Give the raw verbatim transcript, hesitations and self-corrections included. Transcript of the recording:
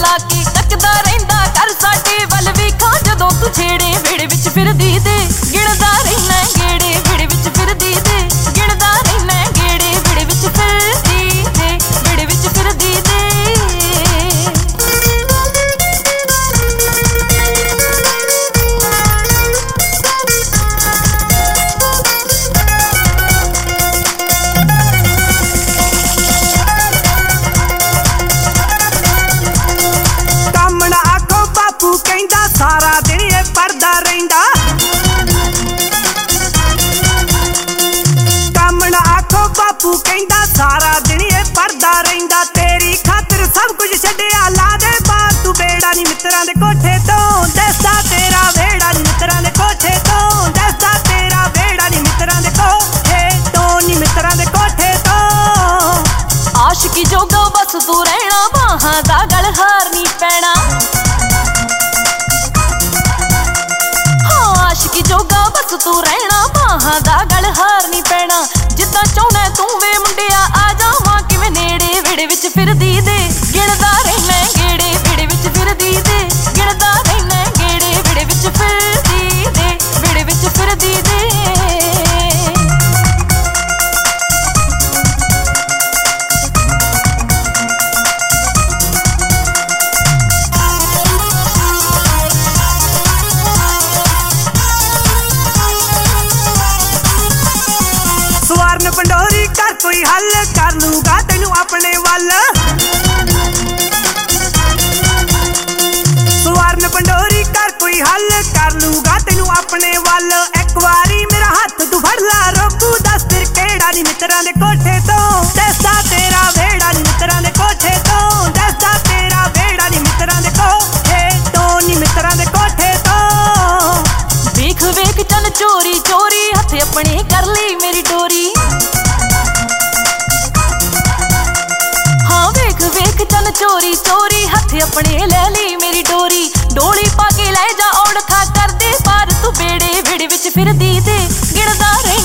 ਲਾ ਕੇ ਤੱਕਦਾ ਰਹਿੰਦਾ ਕਰ ਸਾਡੇ ਵੱਲ ਵੇਖਾਂ ਜਦੋਂ ਤੂੰ ਛੇੜੇ ਵਿਹੜੇ ਵਿੱਚ ਫਿਰਦੀ ਤੇ ਗਿਣਦਾ ਰਹਿਣਾ ਗੇੜੇ ਵਿਹੜੇ ਵਿੱਚ ਫਿਰਦੀ ਤੇ ਗਿਣਦਾ ਰਹਿਣਾ ਗੇੜੇ ਵਿਹੜੇ ਵਿੱਚ ਫਿਰਦੀ ਤੇ ਵਿਹੜੇ ਵਿੱਚ ਫਿਰਦੀ ਤੇ ਕਹਿੰਦਾ ਸਾਰਾ ਦਿਨ ਇਹ ਪੜਦਾ ਰਹਿੰਦਾ ਕੰਮ ਨਾ ਆਖੋ ਬਾਪੂ ਕਹਿੰਦਾ ਸਾਰਾ ਦਿਨ ਇਹ ਪੜਦਾ ਰਹਿੰਦਾ ਤੇਰੀ ਖਾਤਰ ਸਭ ਕੁਝ ਛੱਡਿਆ ਲਾ ਦੇ ਬਾਹਰ ਤੂੰ ਬੇੜਾ ਨੀ ਮਿੱਤਰਾਂ ਦੇ ਕੋਠੇ ਤੋਂ ਦੱਸਦਾ ਤੇਰਾ ਵੇੜਾ ਨੀ ਮਿੱਤਰਾਂ ਦੇ ਕੋਠੇ ਤੋਂ ਦੱਸਦਾ ਤੇਰਾ ਵੇੜਾ ਨੀ ਮਿੱਤਰਾਂ ਦੇ ਕੋਠੇ ਤੋਂ ਨੀ ਮਿੱਤਰਾਂ ਦੇ ਕੋਠੇ ਤੋਂ ਆਸ਼ਕੀ ਜੋਗਾ ਬਸ ਤੂੰ ਰਹਿਣਾ ਬਾਹਾਂ ਦਾ ਗਲ ਹਾਰ ਨੀ ਪੈਣਾ ਆਸ਼ਕੀ ਜੋਗਾ ਬਸ ਤੂੰ ਰਹਿਣਾ ਬਾਹਾਂ ਦਾ ਗਲ ਹਾਰ ਨੀ ਪੈਣਾ ਜਿੱਦਾਂ ਚਾਹੁੰਦਾ ਤੂੰ ਵੇ ਮੁੰਡਿਆ ਆ ਜਾਵਾਂ ਕਿਵੇਂ ਨੇੜੇ ਵਿਹੜੇ ਵਿੱਚ ਫਿਰਦੀ ਦੇ ਗਿਣਦਾ ਰਹਿਣਾ ਗੇੜੇ ਵਿਹੜੇ ਵਿੱਚ ਫਿਰਦੀ ਦੇ ਗਿਣਦਾ ਰਹਿਣਾ ਗੇੜੇ ਵਿਹੜੇ ਵਿੱਚ ਫਿਰਦੀ ਦੇ ਵਿਹੜੇ ਵਿੱਚ ਫਿਰਦੀ ਦੇ ਸਵਰਨ ਪੰਡੋਰੀ ਕਰ ਕੋਈ ਹੱਲ ਕਰ ਲੂਗਾ ਤੈਨੂੰ ਆਪਣੇ ਵੱਲ ਸਵਰਨ ਪੰਡੋਰੀ ਕਰ ਕੋਈ ਹੱਲ ਕਰ ਲੂਗਾ ਤੈਨੂੰ ਆਪਣੇ ਵੱਲ ਇੱਕ ਵਾਰੀ ਮੇਰਾ ਹੱਥ ਤੂੰ ਫੜ ਲਾ ਰੋਕੂ ਦੱਸ ਫਿਰ ਕਿਹੜਾ ਨੀ ਮਿੱਤਰਾਂ ਦੇ ਕੋਠੇ ਤੋਂ ਦੱਸਦਾ ਤੇਰਾ ਵੇੜਾ ਨੀ ਮਿੱਤਰਾਂ ਦੇ ਕੋਠੇ ਤੋਂ ਦੱਸਦਾ ਤੇਰਾ ਵੇੜਾ ਨੀ ਮਿੱਤਰਾਂ ਦੇ ਕੋਠੇ ਤੋਂ ਨੀ ਮਿੱਤਰਾਂ ਦੇ ਕੋਠੇ ਤੋਂ ਵੇਖ ਵੇਖ ਚੱਲ ਚੋਰੀ ਚੋਰੀ ਹੱਥ ਆਪਣੇ ਕਰ ਲਈ ਮੇਰੀ ਡੋਰੀ ਹਾਂ ਵੇਖ ਵੇਖ ਚੱਲ ਚੋਰੀ ਚੋਰੀ ਹੱਥ ਆਪਣੇ ਲੈ ਲਈ ਮੇਰੀ ਡੋਰੀ ਡੋਲੀ ਪਾ ਕੇ ਲੈ ਜਾ ਔੜਖਾ ਕਰਦੇ ਪਰ ਤੂੰ ਬੇੜੇ ਵਿਹੜੇ ਵਿੱਚ ਫਿਰਦੀ ਤੇ ਗਿਣਦਾ